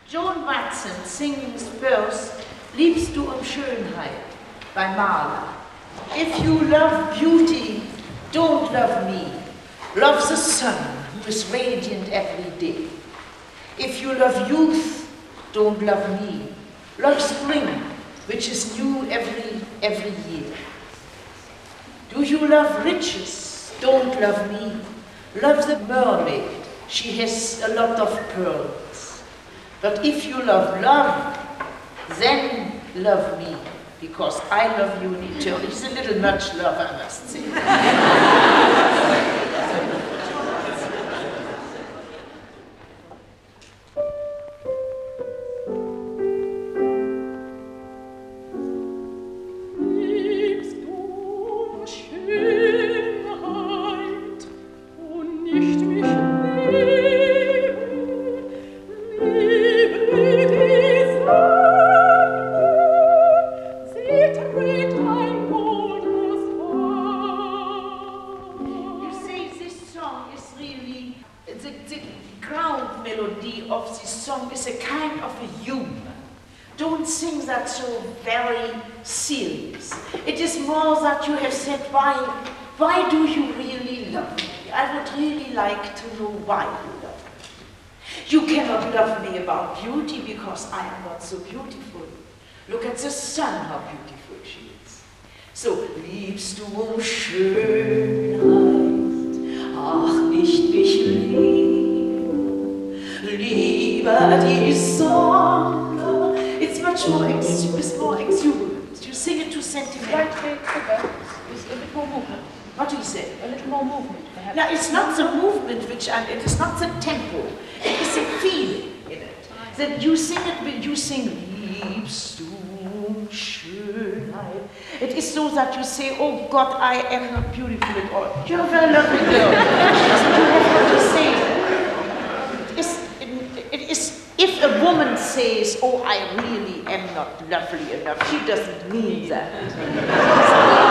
Joan Watson singing first Liebst du Schönheit by Mahler. If you love beauty, don't love me. Love the sun, who is radiant every day. If you love youth, don't love me. Love spring, which is new every year. Do you love riches? Don't love me. Love the mermaid, she has a lot of pearls. But if you love love, then love me, because I love you in eternity. It's a little much love, I must say. Why do you really love me? I would really like to know why you love me. You cannot love me about beauty because I am not so beautiful. Look at the sun, how beautiful she is. So, liebst du Schönheit, ach nicht mich lieben, lieber die Sonne. It's much more exuberant. You sing it too sentimental. It's a bit more movement. What do you say? A little more movement, perhaps. No, it's not the movement it is not the tempo. It is a feeling in it. That you sing it when you sing Liebst du Schönheit. It is so that you say, oh God, I am not beautiful at all. You're a very lovely girl. You have what to say. It is, if a woman says, oh, I really am not lovely enough, she doesn't mean that.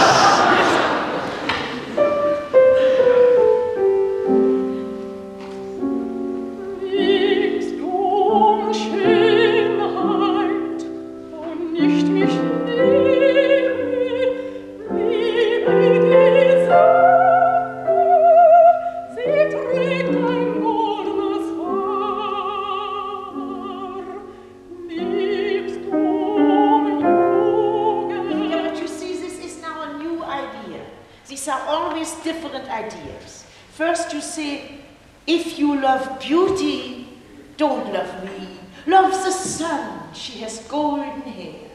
First you say, if you love beauty, don't love me. Love the sun, she has golden hair.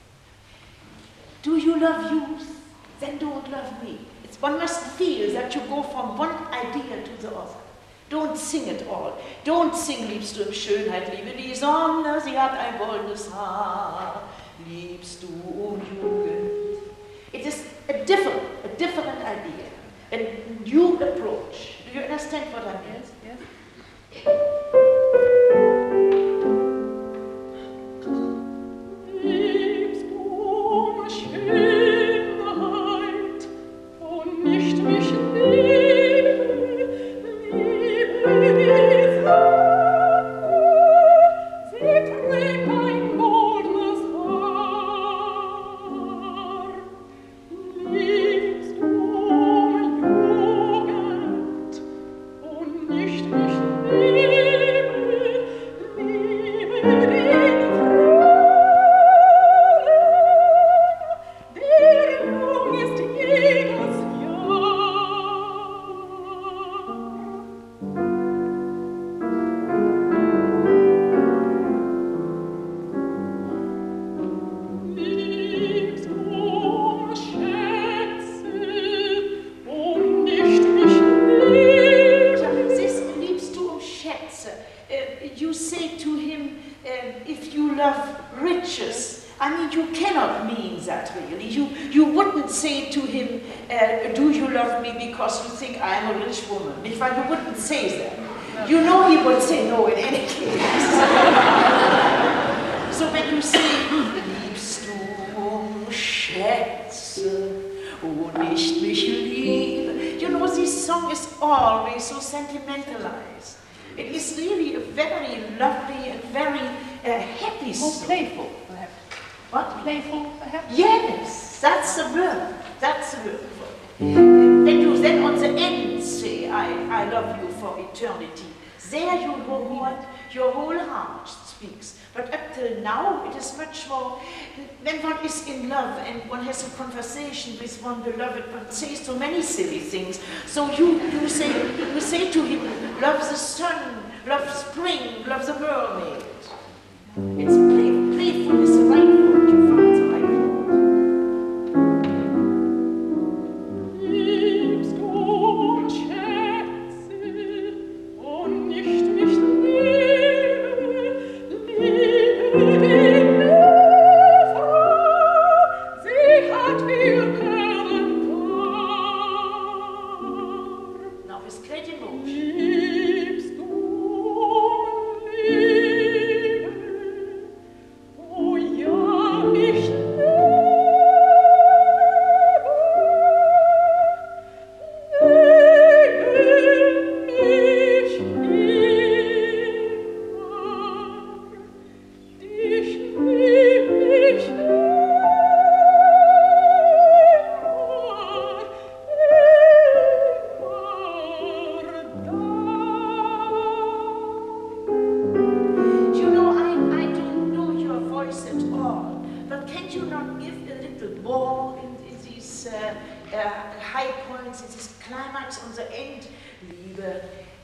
Do you love youth? Then don't love me. One must feel that you go from one idea to the other. Don't sing it all. Don't sing Liebst du Schönheit, liebe die Sonne, sie hat ein goldenes Haar. Liebst du Jugend. It is a different idea. A new approach. Do you understand what I mean? Yes. Liebst du Schönheit und nicht mich lieben, liebe die Sonne, sie trägt ein goldenes Haar. Liebst du because you think I'm a rich woman. You wouldn't say that. You know he would say no in any case. So when you say, liebst du Schätze, oh nicht mich liebe, you know this song is always so sentimentalized. It is really a very lovely and very happy More song. playful, perhaps. What? Playful, perhaps? Yes, that's the word. That's the word. When you then on the end say, I love you for eternity, there your whole heart speaks. But up till now, it is much more, when one is in love and one has a conversation with one beloved, one says so many silly things. So you say to him, love the sun, love spring, love the mermaid. It's playful is the right word, you found the right word. Now with great emotion. You know, I don't know your voice at all, but can you not give a little more in these high points, in this climax on the end? Liebe,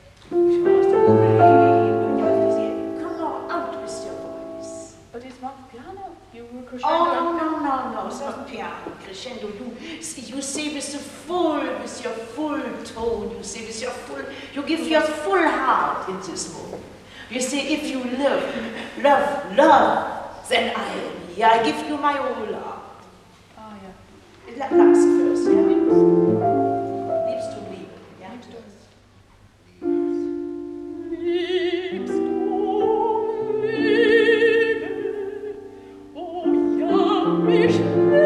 come on, out with your voice. But it's not piano. You were crescendo. Oh, no, it's not piano, crescendo. You say with your full tone, you say with your full, you give your full heart in this moment. You say, if you love, then I give you my whole heart. Ah, yeah. Last verse, yeah? Liebst du Liebe, yeah? Liebst du Liebe, oh ja, mich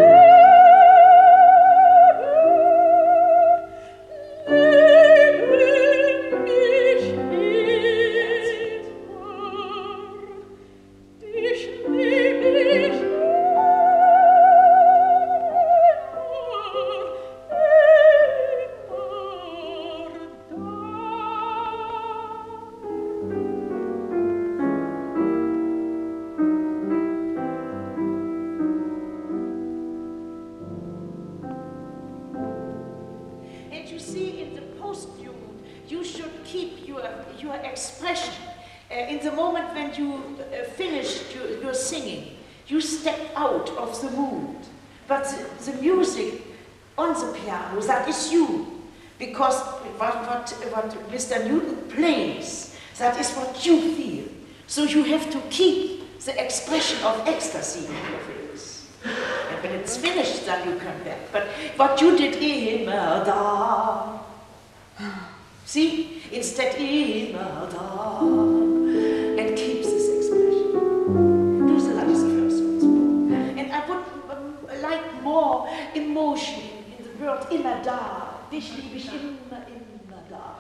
And you see, in the postlude, you should keep your expression. In the moment when you finished your singing, you step out of the mood. But the music on the piano, that is you. Because what Mr. Newton plays, that is what you feel. So you have to keep the expression of ecstasy in your face. And when it's finished, then you come back. But what you did, immer da. See? Instead, immer da. And keeps this expression. Do the last verse once more. And I would like more emotion in the word immer da. Dich liebe ich immer da.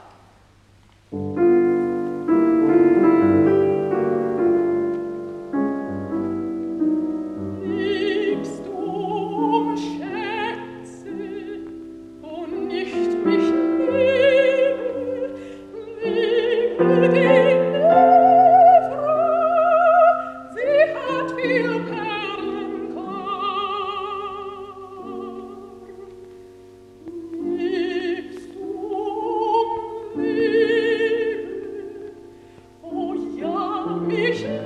liebst du Schätze und nicht mich liebe, liebe die Frau, sie hat viel Perlenkar. Liebst du Liebe, oh ja, mich